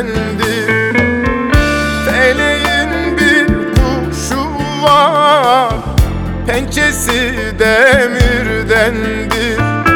birdendir. Feleğin bir kuşu var, pençesi demirdendir.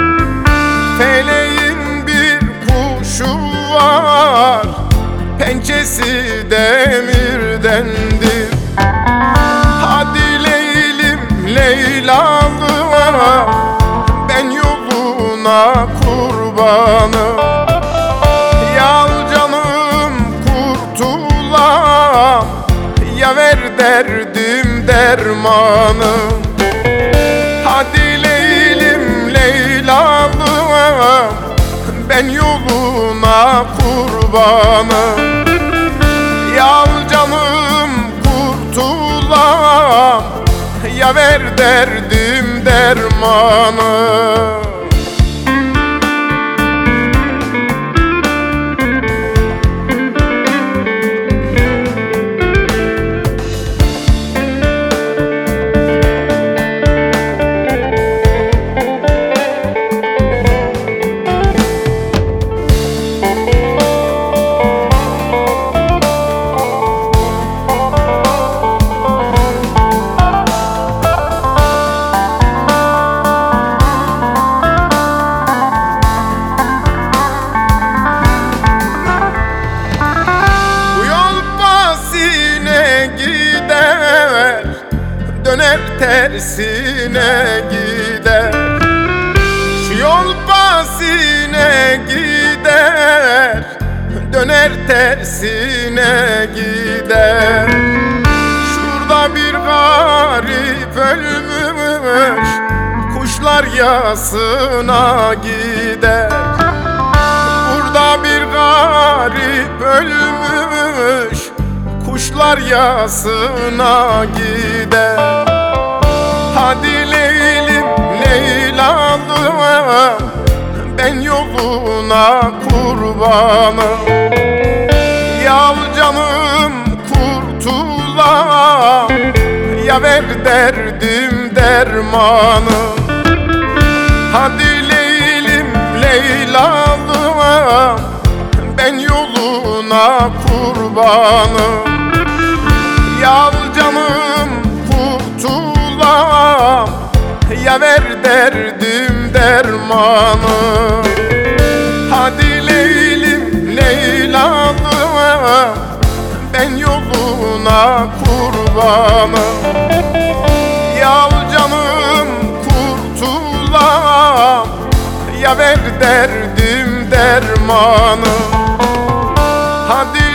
Feleğin bir kuşu var, pençesi demirdendir. Hadi Leylim Leylalım, ben yoluna kurbanım. Yal canım kurtulam, ya ver derdim dermanım. Hadi Leylim Leylalım, ben yoluna kurbanım. Yal canım kurtulam, ya ver derdim dermanım. Döner tersine gider. Şu yol basine gider, döner tersine gider. Şurada bir garip ölmüş, kuşlar yasına gider. Burada bir garip ölmüş, kuşlar yasına gider. Hadi Leylim Leylalım, ben yoluna kurbanım. Yal canım kurtulam, ya ver derdim dermanım. Hadi Leylim Leylalım, ben yoluna kurbanım. Yal canım kurtulam, ya ver derdim dermanım. Hadi Leylim Leylalım, ben yoluna kurbanım. Yal canım kurtulam, ya ver derdim dermanım. Hadi